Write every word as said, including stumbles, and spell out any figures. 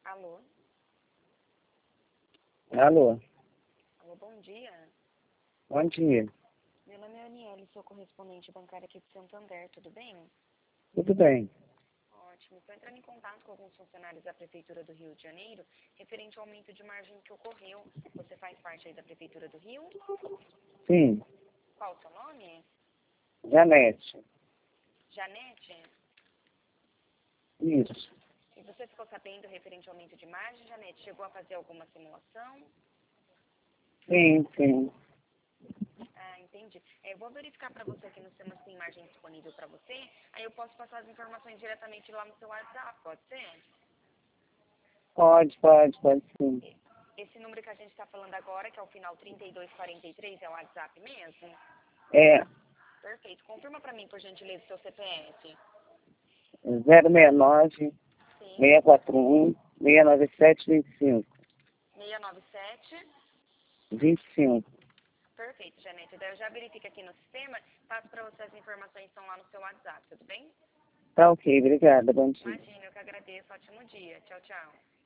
Alô? Alô, Alô, bom dia. bom dia. Meu nome é Aniele, sou correspondente bancária aqui do Santander, tudo bem? Tudo bem? Ótimo. Estou entrando em contato com alguns funcionários da Prefeitura do Rio de Janeiro, referente ao aumento de margem que ocorreu. Você faz parte aí da Prefeitura do Rio? Sim, Qual o seu nome? Janete. Janete? Isso. E você ficou sabendo referente ao aumento de margem, Janete? Chegou a fazer alguma simulação? Sim, sim. Ah, entendi. É, eu vou verificar para você aqui no sistema se tem margem disponível para você, aí eu posso passar as informações diretamente lá no seu WhatsApp, pode ser? Pode, pode, pode sim. Esse número que a gente está falando agora, que é o final trinta e dois quarenta e três, é o WhatsApp mesmo? É Perfeito. Confirma para mim, por gentileza, o seu C P F. zero seis nove, Sim. seis quatro um, seis nove sete, vinte e cinco. seis nove sete. vinte e cinco. Perfeito, Janete. Daí eu já verifico aqui no sistema, passo para você as informações que estão lá no seu WhatsApp, tudo bem? Tá ok, obrigada, bom dia. Imagina, eu que agradeço. Ótimo dia. Tchau, tchau.